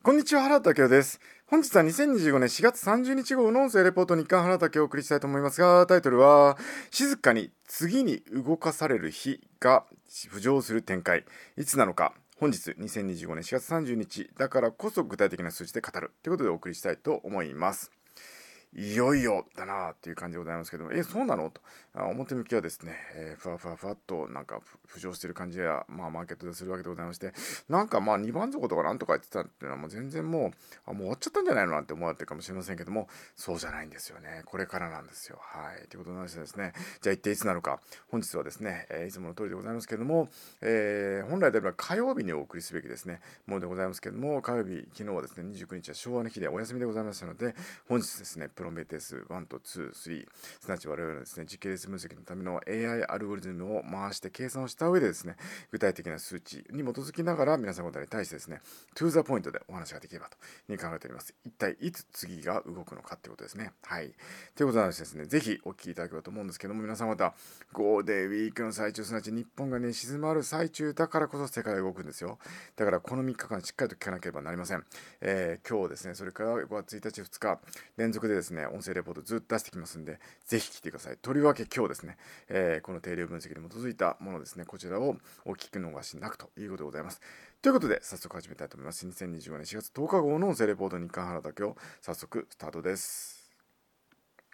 こんにちは、原田明夫です。本日は2025年4月30日号の音声レポート日刊原田明をお送りしたいと思いますが、タイトルは、静かに次に動かされる日が浮上する展開。いつなのか。本日2025年4月30日だからこそ具体的な数字で語るということでお送りしたいと思います。いよいよだなっていう感じでございますけども、そうなのと、表向きはですね、ふわふわふわっとなんか浮上している感じや、マーケットでするわけでございまして、なんか2番底とかなんとか言ってたっていうのはもう全然もう、もう終わっちゃったんじゃないのなんて思われてるかもしれませんけども、そうじゃないんですよね。これからなんですよ。はい。ということなんですね。じゃあ一体いつなのか。本日はですね、いつもの通りでございますけども、本来であれば火曜日にお送りすべきですね、ものでございますけども、火曜日、昨日はですね、29日は昭和の日でお休みでございましたので、本日ですね、プロメテウス1と2、3、すなわち我々のですね、時系列分析のための AI アルゴリズムを回して計算をした上でですね、具体的な数値に基づきながら皆さん方に対してですね、トゥーザポイントでお話ができればという考えております。一体いつ次が動くのかということですね。はい。ということなんですね、ぜひお聞きいただければと思うんですけども、皆さん方、ゴールデンウィークの最中、すなわち日本がね、静まる最中だからこそ世界が動くんですよ。だからこの3日間しっかりと聞かなければなりません。今日ですね、それから5月1日、2日、連続でですね、音声レポートずっと出してきますんで、ぜひ聞いてください。とりわけ今日ですね、この定量分析に基づいたものですね、こちらをお聞き逃しなくということでございます。ということで、早速始めたいと思います。2025年4月10日号の音声レポート日刊原田今日、早速スタートです。